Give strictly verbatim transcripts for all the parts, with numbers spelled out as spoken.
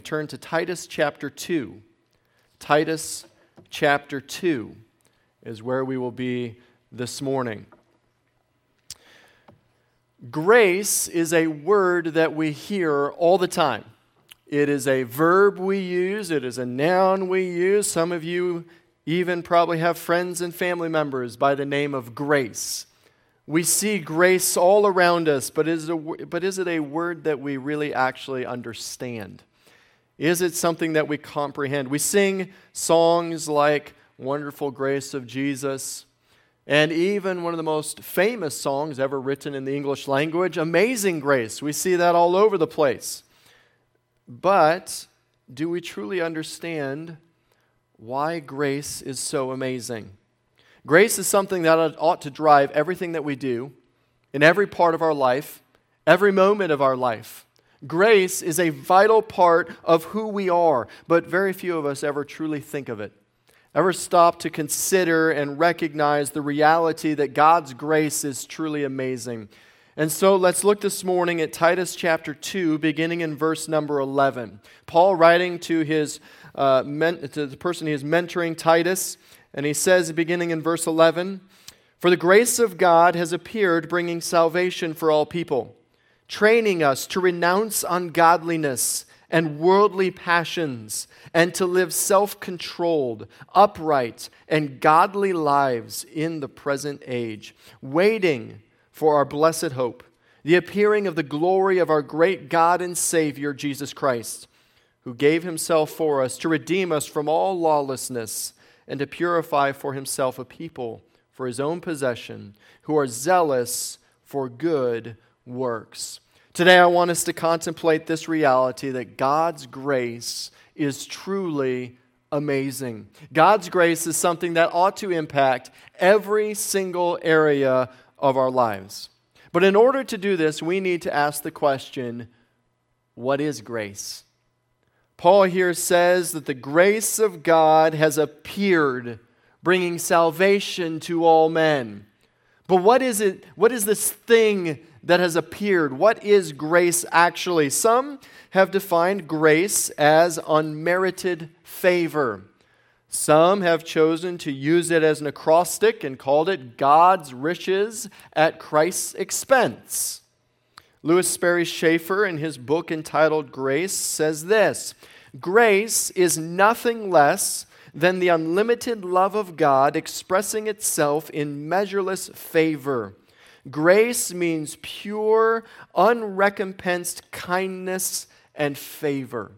Turn to Titus chapter two. Titus chapter two is where we will be this morning. Grace is a word that we hear all the time. It is a verb we use. It is a noun we use. Some of you even probably have friends and family members by the name of Grace. We see grace all around us, but is it a, but is it a word that we really actually understand? Is it something that we comprehend? We sing songs like Wonderful Grace of Jesus, and even one of the most famous songs ever written in the English language, Amazing Grace. We see that all over the place. But do we truly understand why grace is so amazing? Grace is something that ought to drive everything that we do in every part of our life, every moment of our life. Grace is a vital part of who we are, but very few of us ever truly think of it. Ever stop to consider and recognize the reality that God's grace is truly amazing. And so let's look this morning at Titus chapter two, beginning in verse number eleven. Paul writing to his uh, men- to the person he is mentoring, Titus, and he says, beginning in verse eleven, "For the grace of God has appeared, bringing salvation for all people, training us to renounce ungodliness and worldly passions, and to live self-controlled, upright, and godly lives in the present age, waiting for our blessed hope, the appearing of the glory of our great God and Savior, Jesus Christ, who gave himself for us to redeem us from all lawlessness and to purify for himself a people for his own possession, who are zealous for good works." Today I want us to contemplate this reality that God's grace is truly amazing. God's grace is something that ought to impact every single area of our lives. But in order to do this, we need to ask the question, what is grace? Paul here says that the grace of God has appeared, bringing salvation to all men. But what is it? What is this thing that has appeared? What is grace actually? Some have defined grace as unmerited favor. Some have chosen to use it as an acrostic and called it God's riches at Christ's expense. Lewis Sperry Chafer, in his book entitled Grace, says this: "Grace is nothing less than the unlimited love of God expressing itself in measureless favor. Grace means pure, unrecompensed kindness and favor."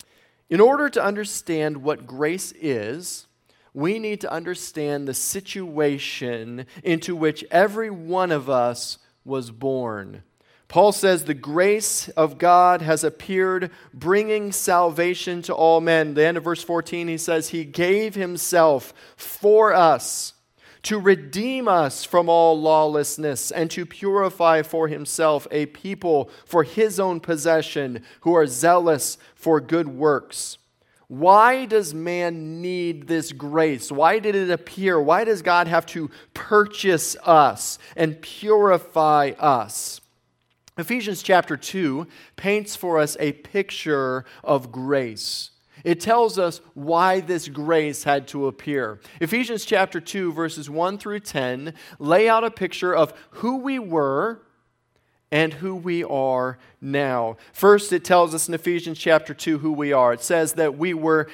In order to understand what grace is, we need to understand the situation into which every one of us was born. Paul says the grace of God has appeared, bringing salvation to all men. The end of verse fourteen, he says, "He gave himself for us to redeem us from all lawlessness and to purify for himself a people for his own possession who are zealous for good works." Why does man need this grace? Why did it appear? Why does God have to purchase us and purify us? Ephesians chapter two paints for us a picture of grace. It tells us why this grace had to appear. Ephesians chapter two, verses one through ten, lay out a picture of who we were and who we are now. First, it tells us in Ephesians chapter two who we are. It says that we were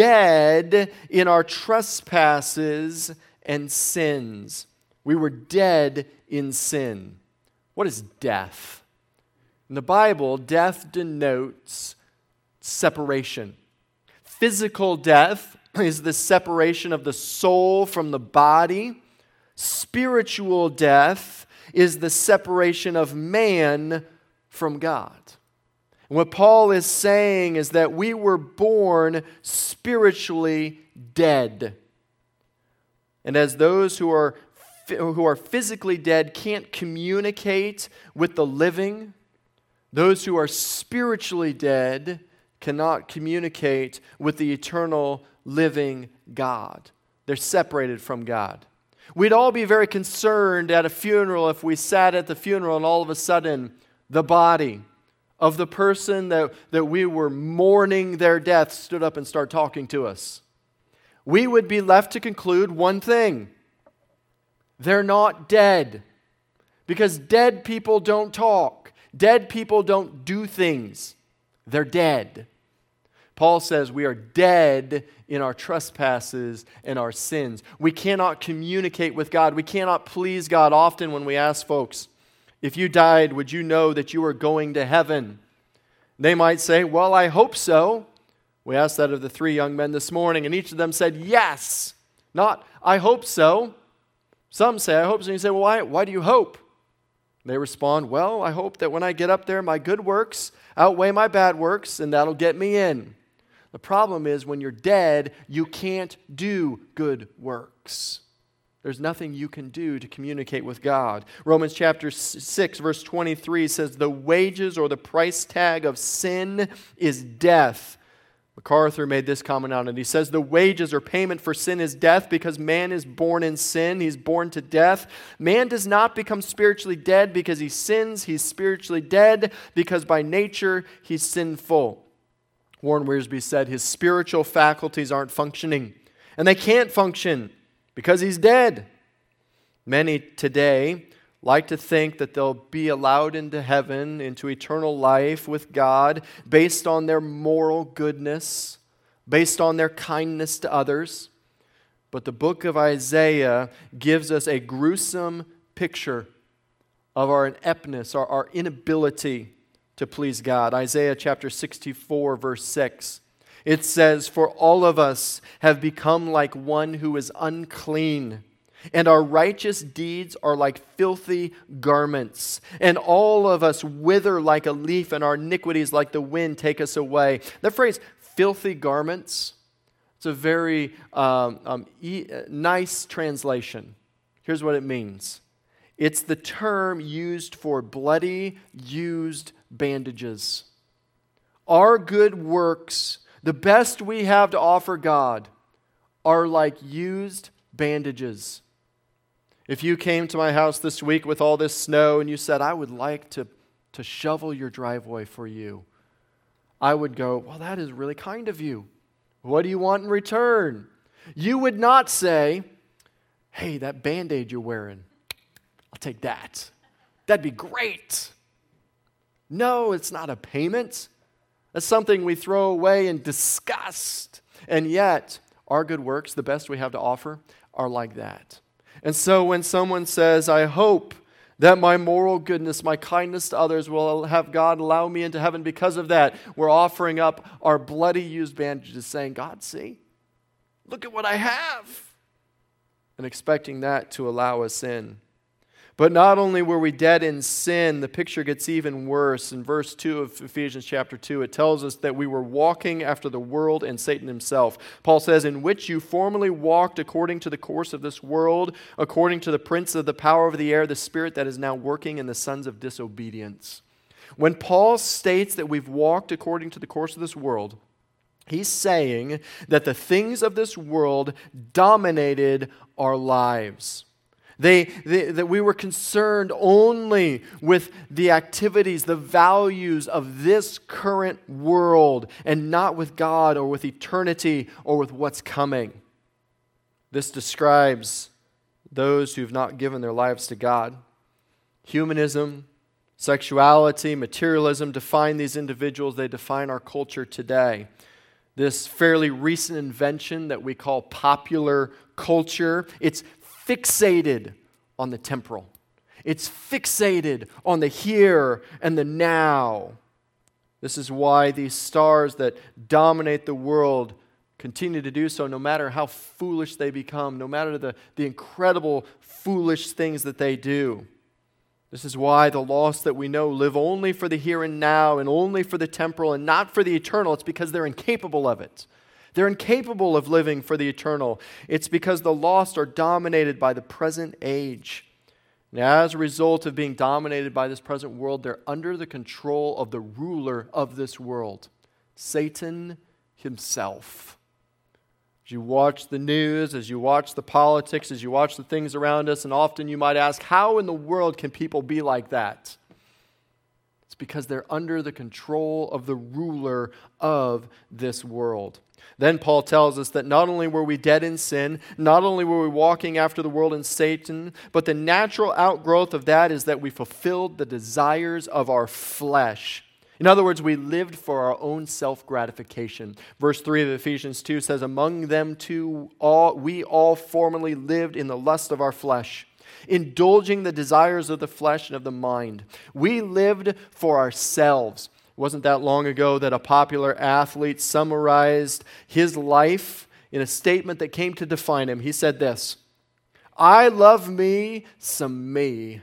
dead in our trespasses and sins. We were dead in sin. What is death? In the Bible, death denotes separation. Physical death is the separation of the soul from the body. Spiritual death is the separation of man from God. And what Paul is saying is that we were born spiritually dead. And as those who are who are physically dead can't communicate with the living, those who are spiritually dead cannot communicate with the eternal living God. They're separated from God. We'd all be very concerned at a funeral if we sat at the funeral and all of a sudden the body of the person that, that we were mourning their death stood up and started talking to us, we would be left to conclude one thing: they're not dead. Because dead people don't talk. Dead people don't do things. They're dead. Paul says we are dead in our trespasses and our sins. We cannot communicate with God. We cannot please God. Often when we ask folks, if you died, would you know that you were going to heaven? They might say, well, I hope so. We asked that of the three young men this morning, and each of them said, yes. Not, I hope so. Some say, I hope so. And you say, well, why, why do you hope? They respond, well, I hope that when I get up there, my good works outweigh my bad works, and that'll get me in. The problem is when you're dead, you can't do good works. There's nothing you can do to communicate with God. Romans chapter six, verse twenty-three says, the wages or the price tag of sin is death. MacArthur made this comment on it. He says, the wages or payment for sin is death because man is born in sin. He's born to death. Man does not become spiritually dead because he sins. He's spiritually dead because by nature he's sinful. Warren Wiersbe said his spiritual faculties aren't functioning, and they can't function because he's dead. Many today like to think that they'll be allowed into heaven, into eternal life with God, based on their moral goodness, based on their kindness to others. But the book of Isaiah gives us a gruesome picture of our ineptness, our, our inability to please God. Isaiah chapter sixty-four, verse six. It says, for all of us have become like one who is unclean, and our righteous deeds are like filthy garments. And all of us wither like a leaf, and our iniquities like the wind take us away. That phrase, filthy garments, it's a very um, um, e- nice translation. Here's what it means. It's the term used for bloody, used bandages. Our good works, the best we have to offer God, are like used bandages. If you came to my house this week with all this snow and you said, I would like to, to shovel your driveway for you, I would go, well, that is really kind of you. What do you want in return? You would not say, hey, that Band-Aid you're wearing, I'll take that. That'd be great. No, it's not a payment. That's something we throw away in disgust. And yet, our good works, the best we have to offer, are like that. And so when someone says, I hope that my moral goodness, my kindness to others will have God allow me into heaven because of that, we're offering up our bloody used bandages saying, God, see, look at what I have, and expecting that to allow us in. But not only were we dead in sin, the picture gets even worse. In verse two of Ephesians chapter two, it tells us that we were walking after the world and Satan himself. Paul says, in which you formerly walked according to the course of this world, according to the prince of the power of the air, the spirit that is now working in the sons of disobedience. When Paul states that we've walked according to the course of this world, he's saying that the things of this world dominated our lives. They, they, that we were concerned only with the activities, the values of this current world, and not with God or with eternity or with what's coming. This describes those who've not given their lives to God. Humanism, sexuality, materialism define these individuals. They define our culture today. This fairly recent invention that we call popular culture, it's fixated on the temporal. It's fixated on the here and the now. This is why these stars that dominate the world continue to do so no matter how foolish they become, no matter the, the incredible foolish things that they do. This is why the lost that we know live only for the here and now and only for the temporal and not for the eternal. It's because they're incapable of it. They're incapable of living for the eternal. It's because the lost are dominated by the present age. And as a result of being dominated by this present world, they're under the control of the ruler of this world, Satan himself. As you watch the news, as you watch the politics, as you watch the things around us, and often you might ask, how in the world can people be like that? It's because they're under the control of the ruler of this world. Then Paul tells us that not only were we dead in sin, not only were we walking after the world and Satan, but the natural outgrowth of that is that we fulfilled the desires of our flesh. In other words, we lived for our own self-gratification. Verse three of Ephesians two says, among them too, all, we all formerly lived in the lust of our flesh, indulging the desires of the flesh and of the mind. We lived for ourselves. It wasn't that long ago that a popular athlete summarized his life in a statement that came to define him. He said this, I love me some me.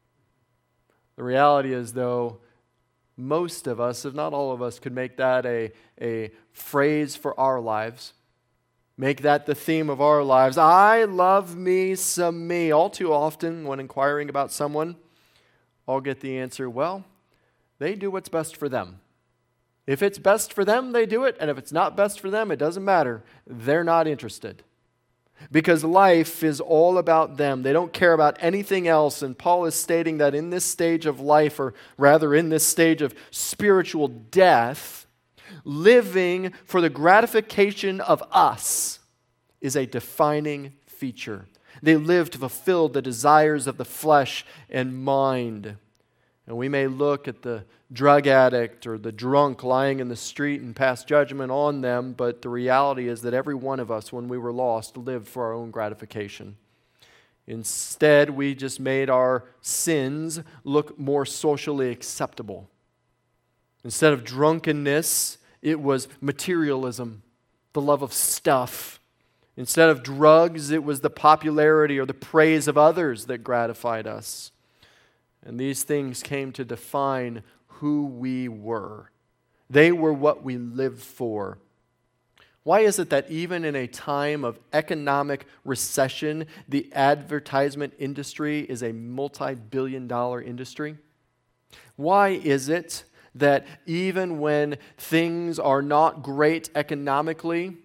The reality is, though, most of us, if not all of us, could make that a, a phrase for our lives. Make that the theme of our lives. I love me some me. All too often, when inquiring about someone, I'll get the answer, well, they do what's best for them. If it's best for them, they do it. And if it's not best for them, it doesn't matter. They're not interested. Because life is all about them. They don't care about anything else. And Paul is stating that in this stage of life, or rather in this stage of spiritual death, living for the gratification of us is a defining feature. They live to fulfill the desires of the flesh and mind. And we may look at the drug addict or the drunk lying in the street and pass judgment on them, but the reality is that every one of us, when we were lost, lived for our own gratification. Instead, we just made our sins look more socially acceptable. Instead of drunkenness, it was materialism, the love of stuff. Instead of drugs, it was the popularity or the praise of others that gratified us. And these things came to define who we were. They were what we lived for. Why is it that even in a time of economic recession, the advertisement industry is a multi-billion dollar industry? Why is it that even when things are not great economically,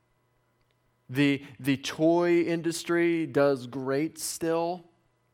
the, the toy industry does great still?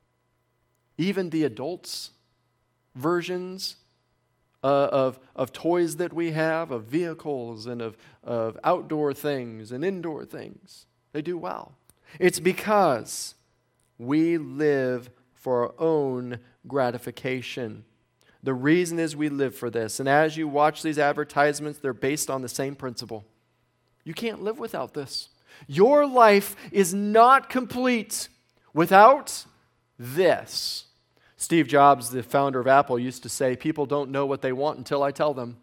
Even the adults' versions uh, of, of toys that we have, of vehicles and of, of outdoor things and indoor things, they do well. It's because we live for our own gratification. The reason is we live for this. And as you watch these advertisements, they're based on the same principle. You can't live without this. Your life is not complete without this. Steve Jobs, the founder of Apple, used to say, people don't know what they want until I tell them.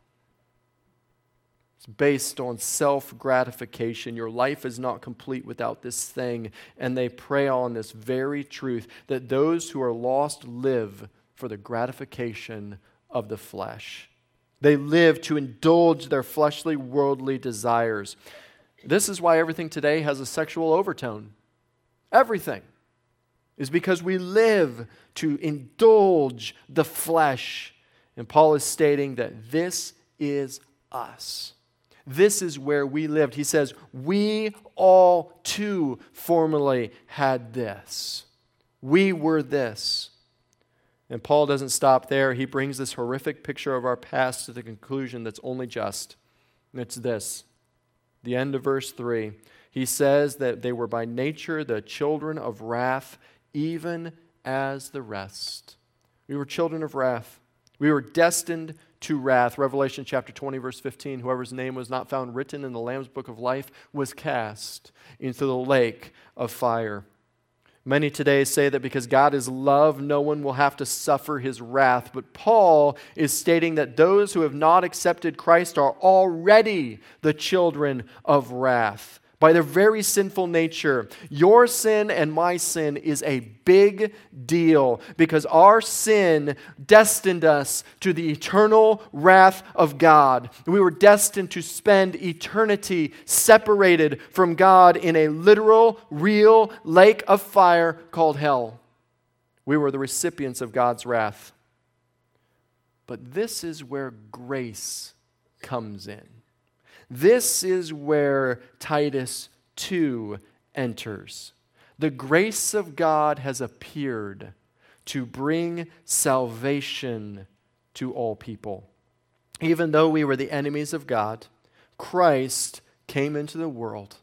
It's based on self-gratification. Your life is not complete without this thing. And they prey on this very truth that those who are lost live for the gratification of the flesh. They live to indulge their fleshly, worldly desires. This is why everything today has a sexual overtone. Everything is because we live to indulge the flesh. And Paul is stating that this is us. This is where we lived. He says, we all too formerly had this. We were this. And Paul doesn't stop there. He brings this horrific picture of our past to the conclusion that's only just. And it's this. The end of verse three. He says that they were by nature the children of wrath, even as the rest. We were children of wrath. We were destined to wrath. Revelation chapter twenty, verse fifteen, whoever's name was not found written in the Lamb's book of life was cast into the lake of fire. Many today say that because God is love, no one will have to suffer his wrath. But Paul is stating that those who have not accepted Christ are already the children of wrath. By their very sinful nature, your sin and my sin is a big deal because our sin destined us to the eternal wrath of God. We were destined to spend eternity separated from God in a literal, real lake of fire called hell. We were the recipients of God's wrath. But this is where grace comes in. This is where Titus two enters. The grace of God has appeared to bring salvation to all people. Even though we were the enemies of God, Christ came into the world.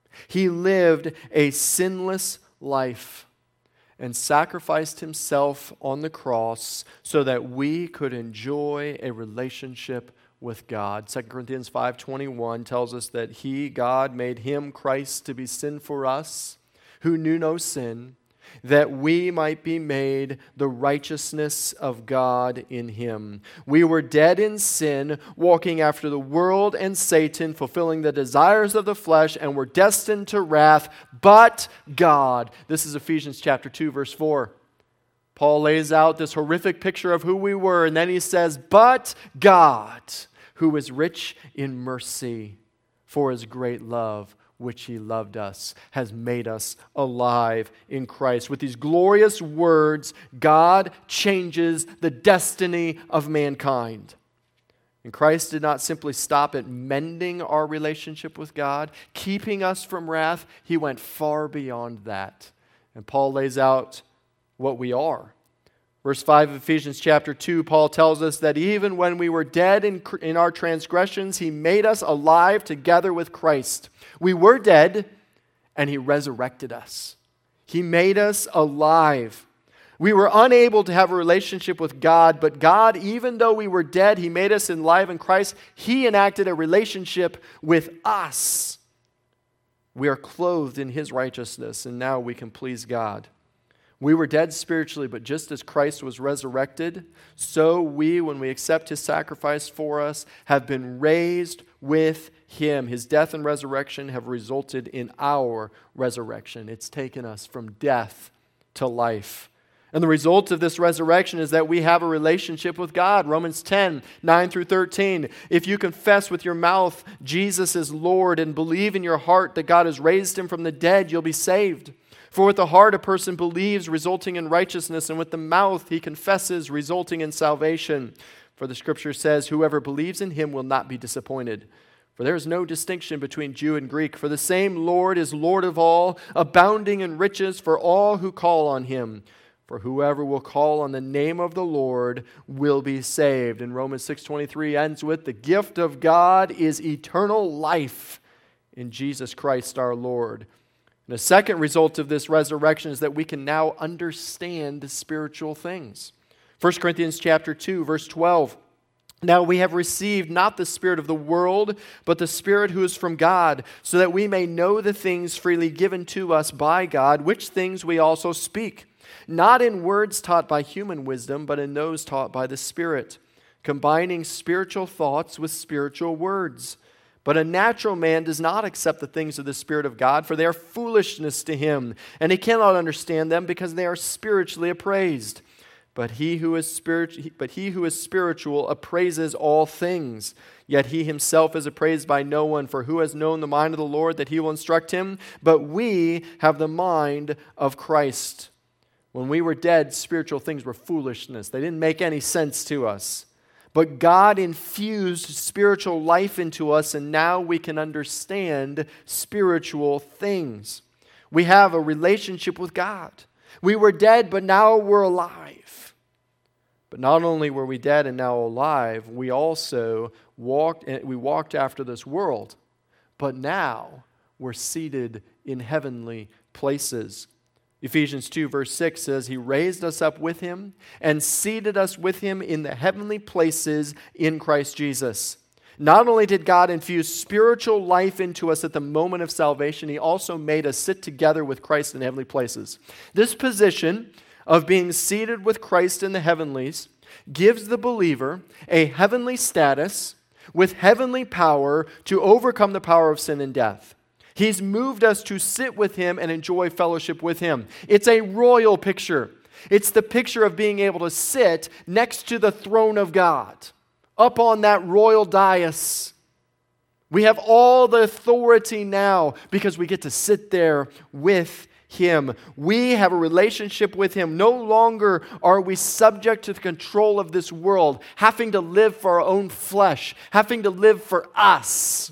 He lived a sinless life and sacrificed himself on the cross so that we could enjoy a relationship with God. Second Corinthians five twenty-one tells us that he, God, made him, Christ, to be sin for us, who knew no sin, that we might be made the righteousness of God in him. We were dead in sin, walking after the world and Satan, fulfilling the desires of the flesh, and were destined to wrath, but God. This is Ephesians chapter two, verse four. Paul lays out this horrific picture of who we were, and then he says, but God, who is rich in mercy, for his great love, which he loved us, has made us alive in Christ. With these glorious words, God changes the destiny of mankind. And Christ did not simply stop at mending our relationship with God, keeping us from wrath. He went far beyond that. And Paul lays out what we are. Verse five of Ephesians chapter two, Paul tells us that even when we were dead in, in our transgressions, he made us alive together with Christ. We were dead, and he resurrected us. He made us alive. We were unable to have a relationship with God, but God, even though we were dead, he made us alive in Christ. He enacted a relationship with us. We are clothed in his righteousness, and now we can please God. We were dead spiritually, but just as Christ was resurrected, so we, when we accept his sacrifice for us, have been raised with him. His death and resurrection have resulted in our resurrection. It's taken us from death to life. And the result of this resurrection is that we have a relationship with God. Romans ten, nine through thirteen. If you confess with your mouth Jesus is Lord and believe in your heart that God has raised him from the dead, you'll be saved. For with the heart a person believes, resulting in righteousness, and with the mouth he confesses, resulting in salvation. For the scripture says, whoever believes in him will not be disappointed. For there is no distinction between Jew and Greek, for the same Lord is Lord of all, abounding in riches for all who call on him. For whoever will call on the name of the Lord will be saved. And Romans six twenty-three ends with, the gift of God is eternal life in Jesus Christ our Lord. And the second result of this resurrection is that we can now understand spiritual things. First Corinthians chapter two, verse twelve. Now we have received not the spirit of the world, but the Spirit who is from God, so that we may know the things freely given to us by God, which things we also speak, not in words taught by human wisdom, but in those taught by the Spirit, combining spiritual thoughts with spiritual words. But a natural man does not accept the things of the Spirit of God, for they are foolishness to him, and he cannot understand them because they are spiritually appraised. But he who is spirit, but he who is spiritual appraises all things. Yet he himself is appraised by no one, for who has known the mind of the Lord that he will instruct him? But we have the mind of Christ. When we were dead, spiritual things were foolishness. They didn't make any sense to us. But God infused spiritual life into us, and now we can understand spiritual things. We have a relationship with God. We were dead, but now we're alive. But not only were we dead and now alive, we also walked, we walked after this world. But now we're seated in heavenly places. Ephesians two verse six says, he raised us up with him and seated us with him in the heavenly places in Christ Jesus. Not only did God infuse spiritual life into us at the moment of salvation, he also made us sit together with Christ in heavenly places. This position of being seated with Christ in the heavenlies gives the believer a heavenly status with heavenly power to overcome the power of sin and death. He's moved us to sit with him and enjoy fellowship with him. It's a royal picture. It's the picture of being able to sit next to the throne of God, up on that royal dais. We have all the authority now because we get to sit there with him. We have a relationship with him. No longer are we subject to the control of this world, having to live for our own flesh, having to live for us.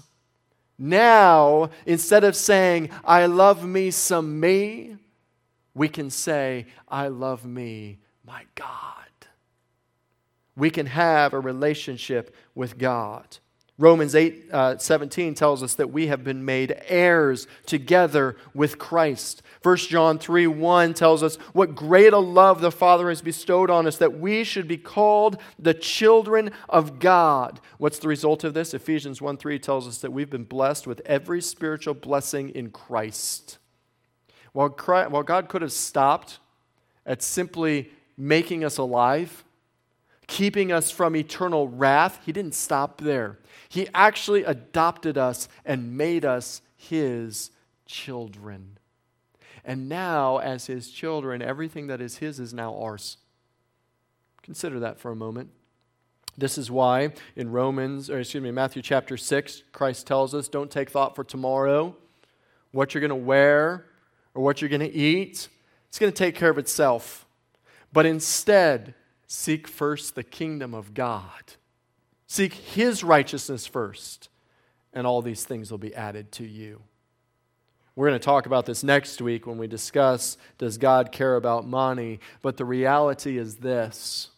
Now, instead of saying, I love me some me, we can say, I love me, my God. we can have a relationship with God. Romans eight uh, seventeen tells us that we have been made heirs together with Christ. First John three one tells us what great a love the Father has bestowed on us, that we should be called the children of God. What's the result of this? Ephesians one three tells us that we've been blessed with every spiritual blessing in Christ. While, Christ, while God could have stopped at simply making us alive, keeping us from eternal wrath, He didn't stop there. He actually adopted us and made us His children. And now, as His children, everything that is His is now ours. Consider that for a moment. This is why in Romans, or excuse me, Matthew chapter six, Christ tells us, don't take thought for tomorrow, what you're going to wear, or what you're going to eat. It's going to take care of itself. But instead, seek first the kingdom of God. Seek His righteousness first, and all these things will be added to you. We're going to talk about this next week when we discuss, does God care about money? But the reality is this: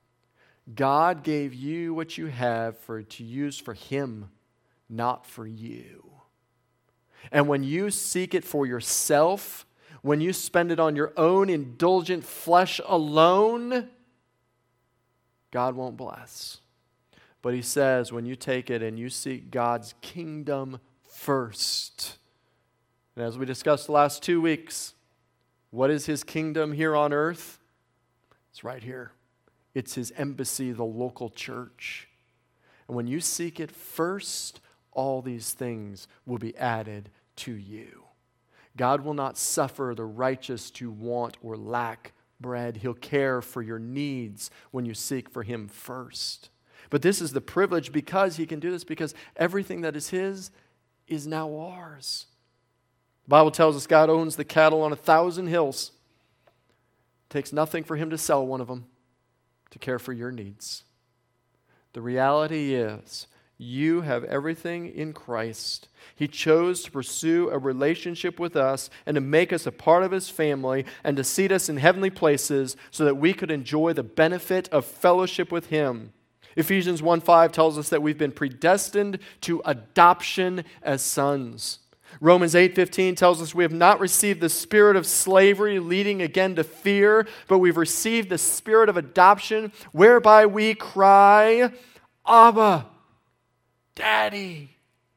God gave you what you have for to use for Him, not for you. And when you seek it for yourself, when you spend it on your own indulgent flesh alone, God won't bless. But He says when you take it and you seek God's kingdom first. And as we discussed the last two weeks, what is His kingdom here on earth? It's right here. It's His embassy, the local church. And when you seek it first, all these things will be added to you. God will not suffer the righteous to want or lack bread. He'll care for your needs when you seek for Him first. But this is the privilege because He can do this, because everything that is His is now ours. The Bible tells us God owns the cattle on a thousand hills. It takes nothing for Him to sell one of them to care for your needs. The reality is, you have everything in Christ. He chose to pursue a relationship with us and to make us a part of His family and to seat us in heavenly places so that we could enjoy the benefit of fellowship with Him. Ephesians one five tells us that we've been predestined to adoption as sons. Romans eight fifteen tells us we have not received the spirit of slavery leading again to fear, but we've received the spirit of adoption whereby we cry, Abba, Daddy.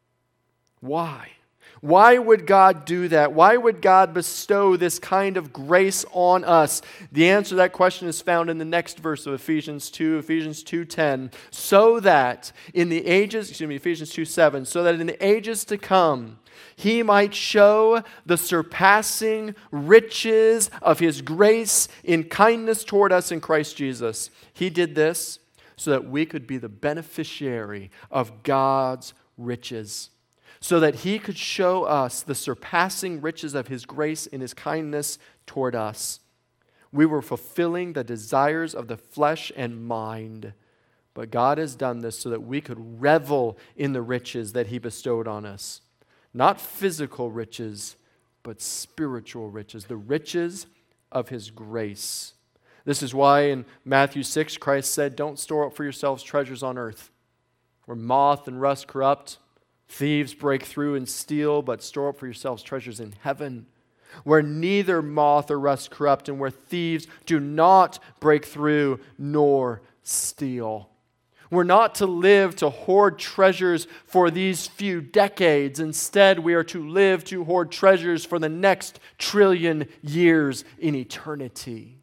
Why? Why would God do that? Why would God bestow this kind of grace on us? The answer to that question is found in the next verse of Ephesians two, Ephesians two ten. So that in the ages, excuse me, Ephesians two seven, so that in the ages to come, He might show the surpassing riches of His grace in kindness toward us in Christ Jesus. He did this so that we could be the beneficiary of God's riches, so that He could show us the surpassing riches of His grace in His kindness toward us. We were fulfilling the desires of the flesh and mind, but God has done this so that we could revel in the riches that He bestowed on us. Not physical riches, but spiritual riches, the riches of His grace. This is why in Matthew six, Christ said, don't store up for yourselves treasures on earth, where moth and rust corrupt, thieves break through and steal, but store up for yourselves treasures in heaven, where neither moth or rust corrupt, and where thieves do not break through nor steal. We're not to live to hoard treasures for these few decades. Instead, we are to live to hoard treasures for the next trillion years in eternity.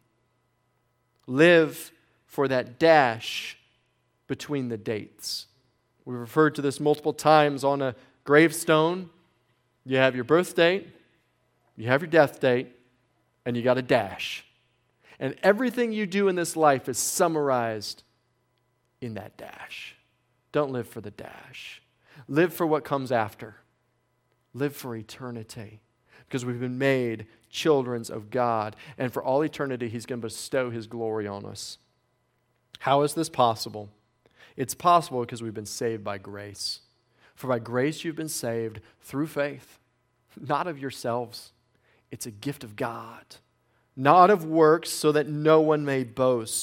Live for that dash between the dates. We've referred to this multiple times on a gravestone. You have your birth date, you have your death date, and you got a dash. And everything you do in this life is summarized in that dash. Don't live for the dash. Live for what comes after. Live for eternity. Because we've been made children of God. And for all eternity, He's going to bestow His glory on us. How is this possible? It's possible because we've been saved by grace. For by grace you've been saved through faith, not of yourselves. It's a gift of God, not of works, so that no one may boast.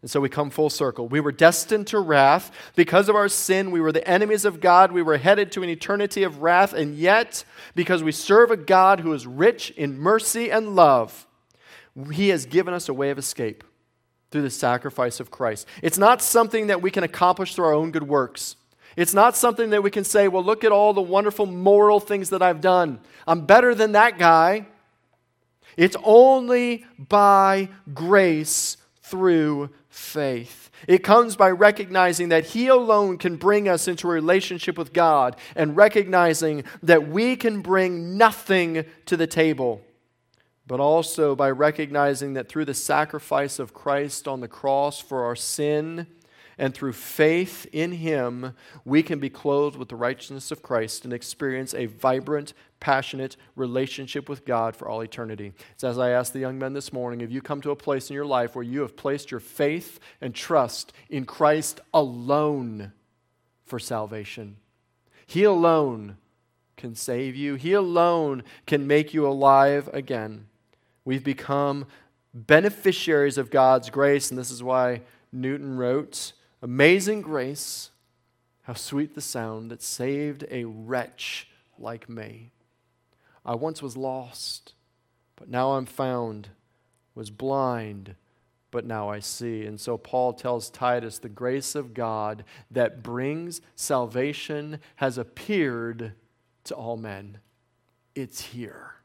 And so we come full circle. We were destined to wrath. Because of our sin, we were the enemies of God. We were headed to an eternity of wrath. And yet, because we serve a God who is rich in mercy and love, He has given us a way of escape through the sacrifice of Christ. It's not something that we can accomplish through our own good works. It's not something that we can say, well, look at all the wonderful moral things that I've done. I'm better than that guy. It's only by grace through faith. It comes by recognizing that He alone can bring us into a relationship with God and recognizing that we can bring nothing to the table, but also by recognizing that through the sacrifice of Christ on the cross for our sin and through faith in Him, we can be clothed with the righteousness of Christ and experience a vibrant, passionate relationship with God for all eternity. It's as I asked the young men this morning, have you come to a place in your life where you have placed your faith and trust in Christ alone for salvation? He alone can save you. He alone can make you alive again. We've become beneficiaries of God's grace, and this is why Newton wrote, "Amazing grace, how sweet the sound that saved a wretch like me. I once was lost, but now I'm found, was blind, but now I see." And so Paul tells Titus, the grace of God that brings salvation has appeared to all men. It's here.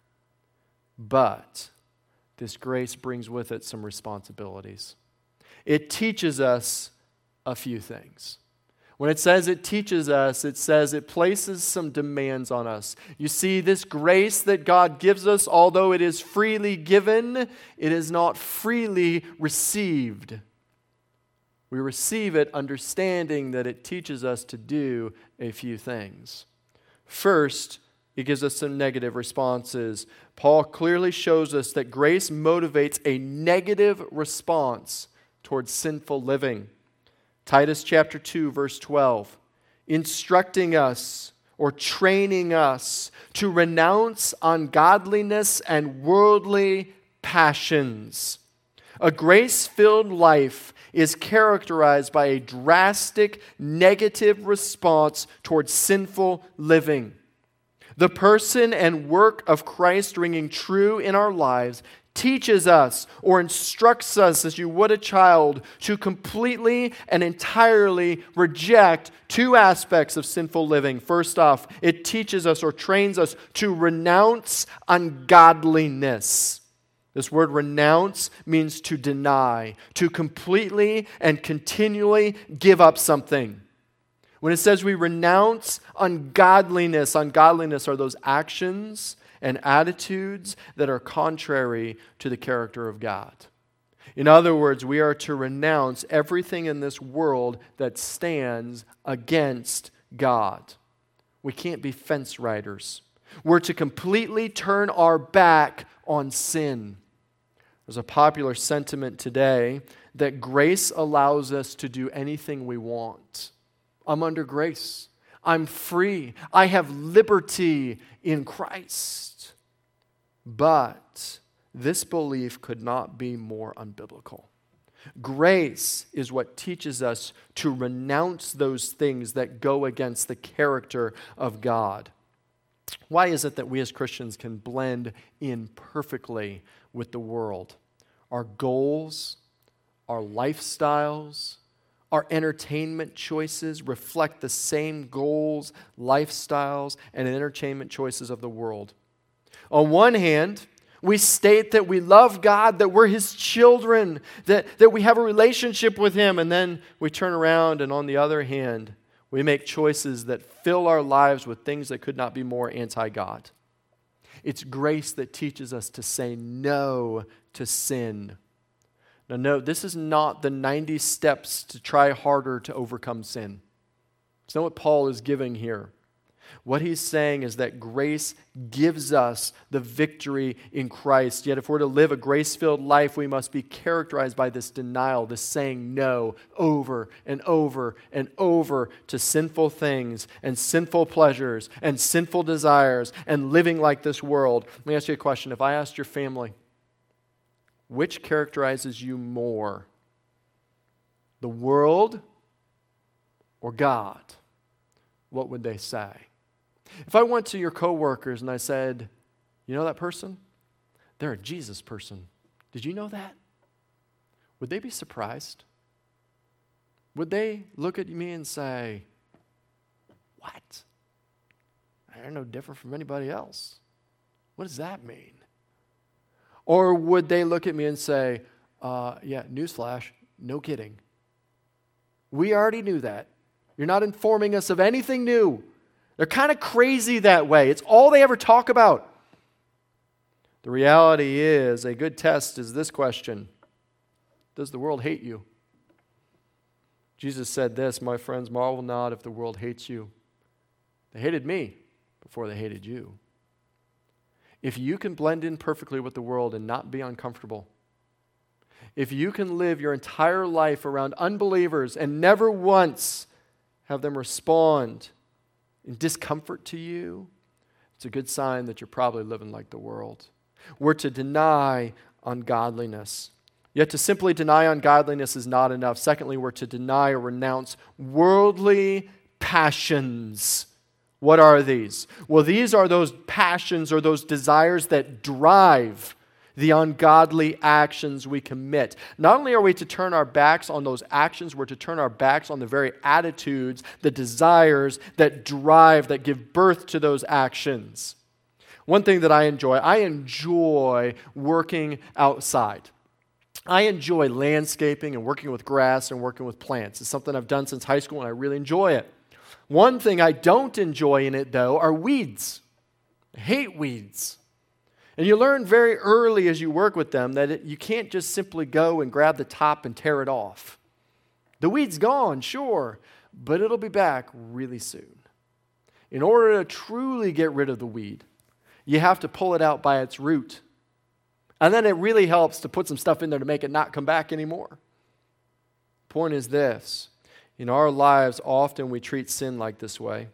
But this grace brings with it some responsibilities. It teaches us a few things. When it says it teaches us, it says it places some demands on us. You see, this grace that God gives us, although it is freely given, it is not freely received. We receive it understanding that it teaches us to do a few things. First, it gives us some negative responses. Paul clearly shows us that grace motivates a negative response towards sinful living. Titus chapter two, verse twelve, instructing us or training us to renounce ungodliness and worldly passions. A grace-filled life is characterized by a drastic negative response towards sinful living. The person and work of Christ ringing true in our lives teaches us or instructs us, as you would a child, to completely and entirely reject two aspects of sinful living. First off, it teaches us or trains us to renounce ungodliness. This word renounce means to deny, to completely and continually give up something. When it says we renounce ungodliness, ungodliness are those actions and attitudes that are contrary to the character of God. In other words, we are to renounce everything in this world that stands against God. We can't be fence riders. We're to completely turn our back on sin. There's a popular sentiment today that grace allows us to do anything we want. I'm under grace. I'm free. I have liberty in Christ. But this belief could not be more unbiblical. Grace is what teaches us to renounce those things that go against the character of God. Why is it that we as Christians can blend in perfectly with the world? Our goals, our lifestyles, our entertainment choices reflect the same goals, lifestyles, and entertainment choices of the world. On one hand, we state that we love God, that we're His children, that, that we have a relationship with Him, and then we turn around and on the other hand, we make choices that fill our lives with things that could not be more anti-God. It's grace that teaches us to say no to sin. Now, no, this is not the ninety steps to try harder to overcome sin. It's not what Paul is giving here. What he's saying is that grace gives us the victory in Christ. Yet if we're to live a grace-filled life, we must be characterized by this denial, this saying no over and over and over to sinful things and sinful pleasures and sinful desires and living like this world. Let me ask you a question. If I asked your family, which characterizes you more? the world or God, what would they say? If I went to your coworkers and I said, you know that person? They're a Jesus person. Did you know that? Would they be surprised? Would they look at me and say, what? They're no different from anybody else. What does that mean? Or would they look at me and say, uh, yeah, newsflash, no kidding. We already knew that. You're not informing us of anything new. They're kind of crazy that way. It's all they ever talk about. The reality is, a good test is this question: does the world hate you? Jesus said this, my friends, marvel not if the world hates you. They hated me before they hated you. If you can blend in perfectly with the world and not be uncomfortable, if you can live your entire life around unbelievers and never once have them respond in discomfort to you, it's a good sign that you're probably living like the world. We're to deny ungodliness. Yet to simply deny ungodliness is not enough. Secondly, we're to deny or renounce worldly passions. What are these? Well, these are those passions or those desires that drive the ungodly actions we commit. Not only are we to turn our backs on those actions, we're to turn our backs on the very attitudes, the desires that drive, that give birth to those actions. One thing that I enjoy, I enjoy working outside. I enjoy landscaping and working with grass and working with plants. It's something I've done since high school and I really enjoy it. One thing I don't enjoy in it, though, are weeds. I hate weeds. And you learn very early as you work with them that it, you can't just simply go and grab the top and tear it off. The weed's gone, sure, but it'll be back really soon. In order to truly get rid of the weed, you have to pull it out by its root. And then it really helps to put some stuff in there to make it not come back anymore. Point is this. In our lives, often we treat sin like this way.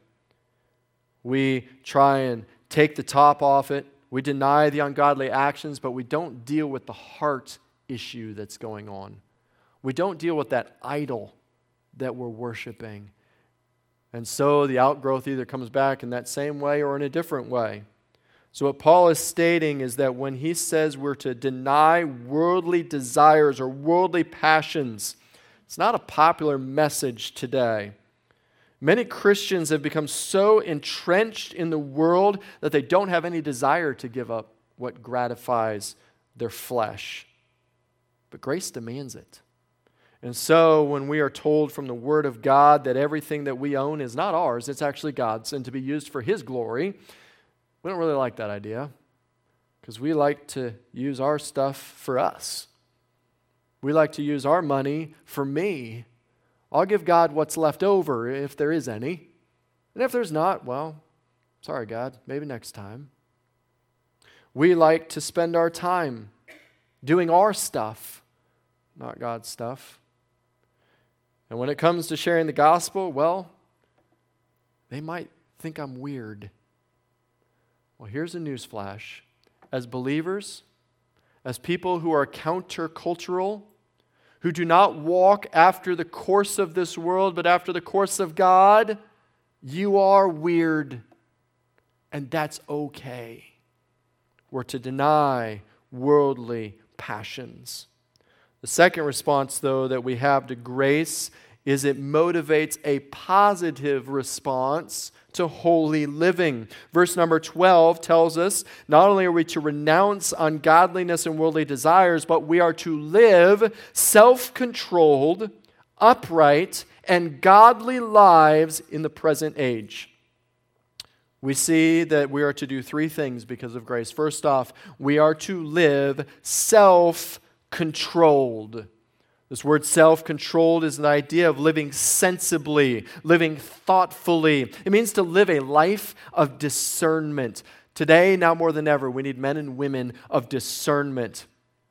We try and take the top off it. We deny the ungodly actions, but we don't deal with the heart issue that's going on. We don't deal with that idol that we're worshiping. And so the outgrowth either comes back in that same way or in a different way. So what Paul is stating is that when he says we're to deny worldly desires or worldly passions, it's not a popular message today. Many Christians have become so entrenched in the world that they don't have any desire to give up what gratifies their flesh. But grace demands it. And so when we are told from the Word of God that everything that we own is not ours, it's actually God's and to be used for His glory, we don't really like that idea because we like to use our stuff for us. We like to use our money for me. I'll give God what's left over if there is any. And if there's not, well, sorry, God, maybe next time. We like to spend our time doing our stuff, not God's stuff. And when it comes to sharing the gospel, well, they might think I'm weird. Well, here's a news flash. As believers, as people who are countercultural, who do not walk after the course of this world, but after the course of God, you are weird. And that's okay. We're to deny worldly passions. The second response, though, that we have to grace is it motivates a positive response to holy living. Verse number twelve tells us not only are we to renounce ungodliness and worldly desires, but we are to live self-controlled, upright, and godly lives in the present age. We see that we are to do three things because of grace. First off, we are to live self-controlled. This word self-controlled is an idea of living sensibly, living thoughtfully. It means to live a life of discernment. Today, now more than ever, we need men and women of discernment.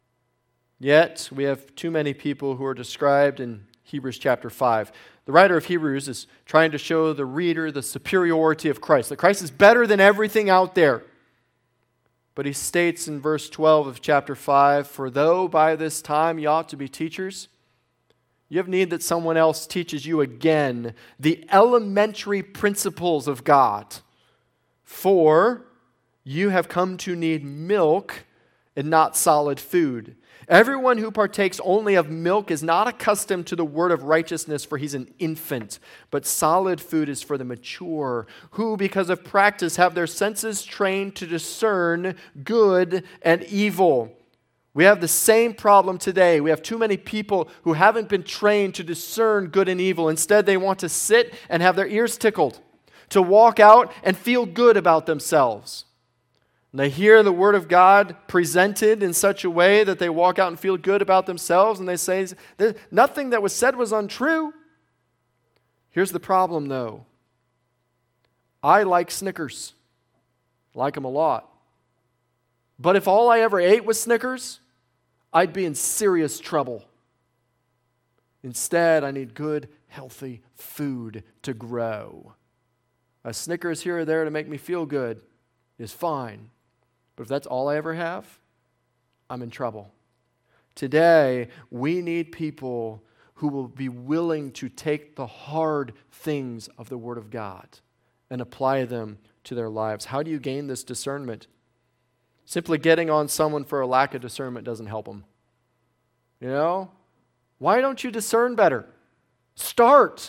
Yet, we have too many people who are described in Hebrews chapter five. The writer of Hebrews is trying to show the reader the superiority of Christ, that Christ is better than everything out there. But he states in verse twelve of chapter five, "For though by this time ye ought to be teachers, You have need that someone else teaches you again the elementary principles of God. For you have come to need milk and not solid food. Everyone who partakes only of milk is not accustomed to the word of righteousness, for he's an infant. But solid food is for the mature, who, because of practice, have their senses trained to discern good and evil. We have the same problem today. We have too many people who haven't been trained to discern good and evil. Instead, they want to sit and have their ears tickled, to walk out and feel good about themselves. And they hear the Word of God presented in such a way that they walk out and feel good about themselves, and they say, nothing that was said was untrue. Here's the problem, though. I like Snickers. Like them a lot. But if all I ever ate was Snickers, I'd be in serious trouble. Instead, I need good, healthy food to grow. A Snickers here or there to make me feel good is fine. But if that's all I ever have, I'm in trouble. Today, we need people who will be willing to take the hard things of the Word of God and apply them to their lives. How do you gain this discernment? Simply getting on someone for a lack of discernment doesn't help them. You know? Why don't you discern better? Start.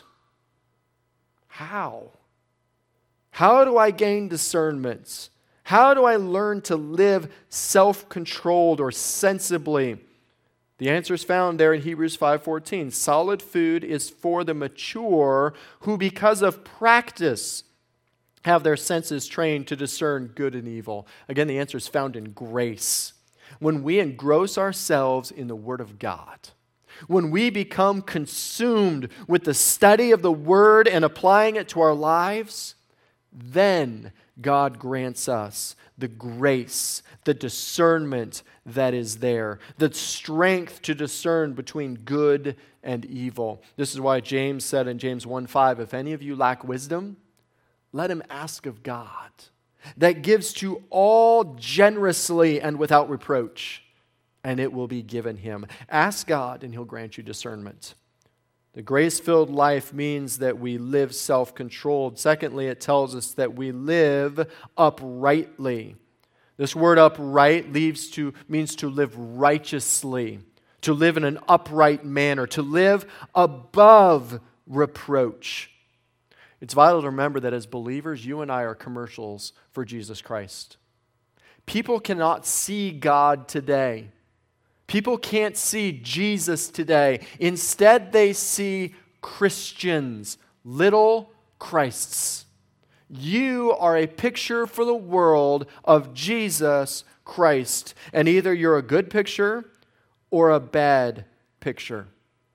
How? How do I gain discernment? How do I learn to live self-controlled or sensibly? The answer is found there in Hebrews five fourteen. Solid food is for the mature who, because of practice, have their senses trained to discern good and evil. Again, the answer is found in grace. When we engross ourselves in the Word of God, when we become consumed with the study of the Word and applying it to our lives, then God grants us the grace, the discernment that is there, the strength to discern between good and evil. This is why James said in James one five, if any of you lack wisdom, let him ask of God, that gives to all generously and without reproach, and it will be given him. Ask God, and he'll grant you discernment. The grace-filled life means that we live self-controlled. Secondly, it tells us that we live uprightly. This word upright leads to, means to live righteously, to live in an upright manner, to live above reproach. It's vital to remember that as believers, you and I are commercials for Jesus Christ. People cannot see God today. People can't see Jesus today. Instead, they see Christians, little Christs. You are a picture for the world of Jesus Christ. And either you're a good picture or a bad picture.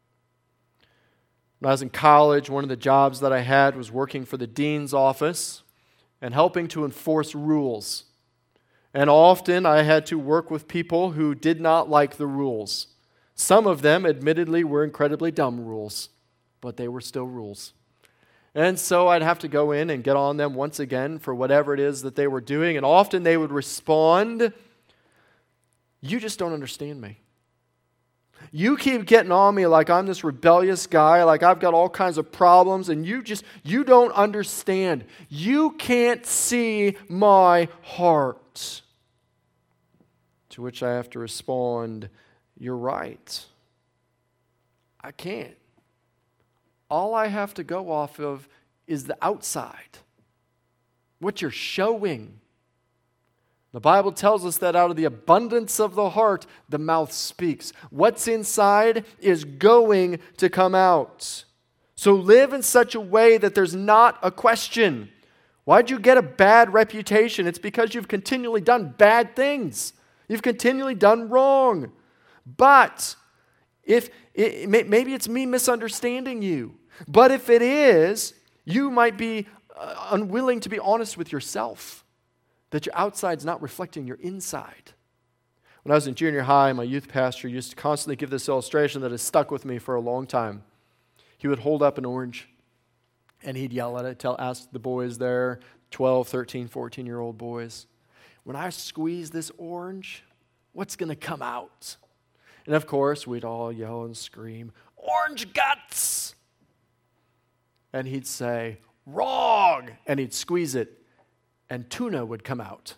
When I was in college, one of the jobs that I had was working for the dean's office and helping to enforce rules. And often I had to work with people who did not like the rules. Some of them, admittedly, were incredibly dumb rules, but they were still rules. And so I'd have to go in and get on them once again for whatever it is that they were doing. And often they would respond, you just don't understand me. You keep getting on me like I'm this rebellious guy, like I've got all kinds of problems, and you just, you don't understand. You can't see my heart. To which I have to respond, you're right. I can't. All I have to go off of is the outside, what you're showing. The Bible tells us that out of the abundance of the heart, the mouth speaks. What's inside is going to come out. So live in such a way that there's not a question. Why'd you get a bad reputation? It's because you've continually done bad things. You've continually done wrong. But if it, maybe it's me misunderstanding you. But if it is, you might be uh, unwilling to be honest with yourself. That your outside's not reflecting your inside. When I was in junior high, my youth pastor used to constantly give this illustration that has stuck with me for a long time. He would hold up an orange, and he'd yell at it, tell, ask the boys there, twelve, thirteen, fourteen-year-old boys, when I squeeze this orange, what's going to come out? And of course, we'd all yell and scream, orange guts. And he'd say, wrong. And he'd squeeze it, and tuna would come out.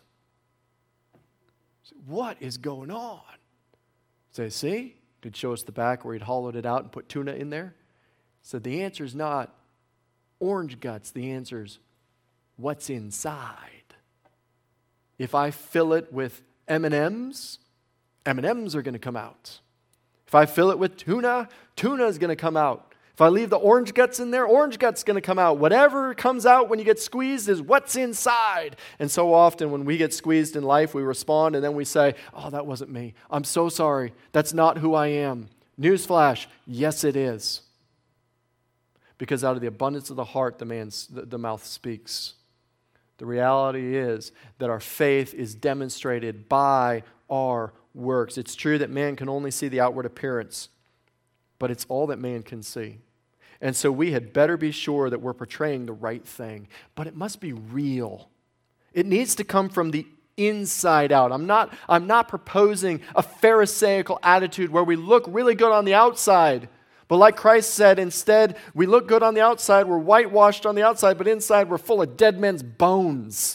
What is going on? Say, see? He'd show us the back where he'd hollowed it out and put tuna in there. Said the answer is not orange guts. The answer is what's inside. If I fill it with M and M's, M and M's are going to come out. If I fill it with tuna, tuna is going to come out. If I leave the orange guts in there, orange guts going to come out. Whatever comes out when you get squeezed is what's inside. And so often when we get squeezed in life, we respond and then we say, oh, that wasn't me. I'm so sorry. That's not who I am. Newsflash, yes it is. Because out of the abundance of the heart, the, man's, the, the mouth speaks. The reality is that our faith is demonstrated by our works. It's true that man can only see the outward appearance, but it's all that man can see. And so we had better be sure that we're portraying the right thing. But it must be real. It needs to come from the inside out. I'm not, I'm not proposing a Pharisaical attitude where we look really good on the outside. But like Christ said, instead, we look good on the outside, we're whitewashed on the outside, but inside we're full of dead men's bones.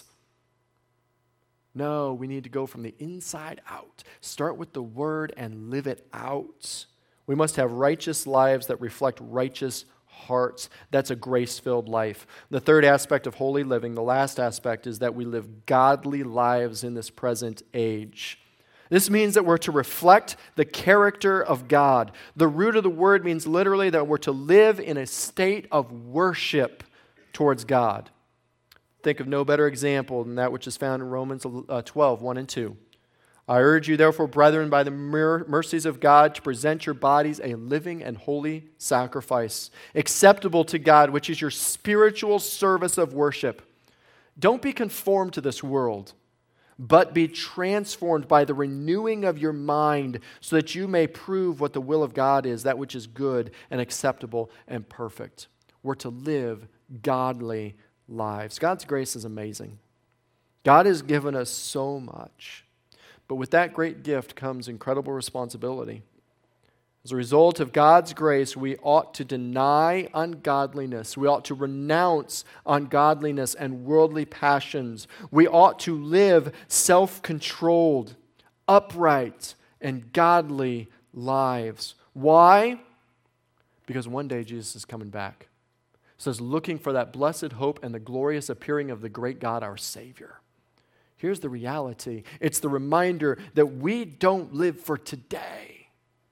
No, we need to go from the inside out. Start with the word and live it out. We must have righteous lives that reflect righteous hearts. That's a grace-filled life. The third aspect of holy living, the last aspect, is that we live godly lives in this present age. This means that we're to reflect the character of God. The root of the word means literally that we're to live in a state of worship towards God. Think of no better example than that which is found in Romans twelve, one and two. I urge you, therefore, brethren, by the mercies of God, to present your bodies a living and holy sacrifice, acceptable to God, which is your spiritual service of worship. Don't be conformed to this world, but be transformed by the renewing of your mind, so that you may prove what the will of God is, that which is good and acceptable and perfect. We're to live godly lives. God's grace is amazing. God has given us so much. But with that great gift comes incredible responsibility. As a result of God's grace, we ought to deny ungodliness. We ought to renounce ungodliness and worldly passions. We ought to live self-controlled, upright, and godly lives. Why? Because one day Jesus is coming back. It says, looking for that blessed hope and the glorious appearing of the great God, our Savior. Here's the reality. It's the reminder that we don't live for today.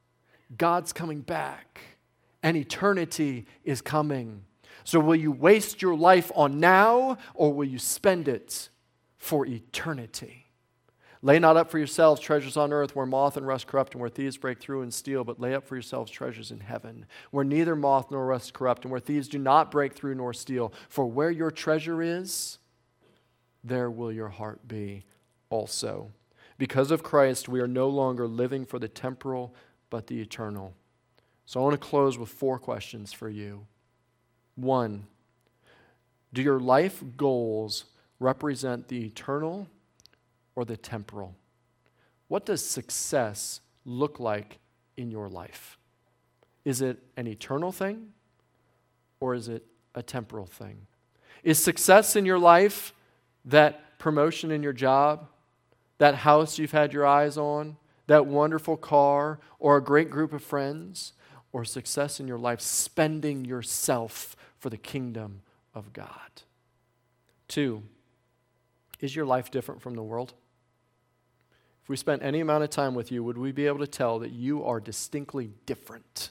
God's coming back, and eternity is coming. So will you waste your life on now, or will you spend it for eternity? Lay not up for yourselves treasures on earth where moth and rust corrupt and where thieves break through and steal, but lay up for yourselves treasures in heaven where neither moth nor rust corrupt and where thieves do not break through nor steal. For where your treasure is, there will your heart be also. Because of Christ, we are no longer living for the temporal, but the eternal. So I want to close with four questions for you. One, do your life goals represent the eternal or the temporal? What does success look like in your life? Is it an eternal thing or is it a temporal thing? Is success in your life that promotion in your job, that house you've had your eyes on, that wonderful car, or a great group of friends, or success in your life spending yourself for the kingdom of God? Two, is your life different from the world? If we spent any amount of time with you, would we be able to tell that you are distinctly different?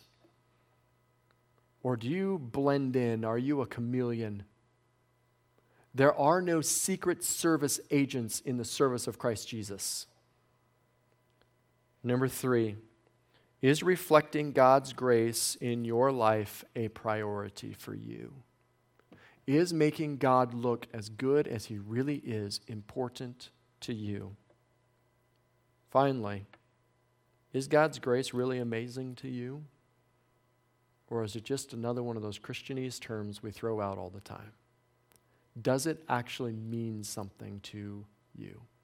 Or do you blend in? Are you a chameleon? There are no secret service agents in the service of Christ Jesus. Number three, is reflecting God's grace in your life a priority for you? Is making God look as good as He really is important to you? Finally, is God's grace really amazing to you? Or is it just another one of those Christianese terms we throw out all the time? Does it actually mean something to you?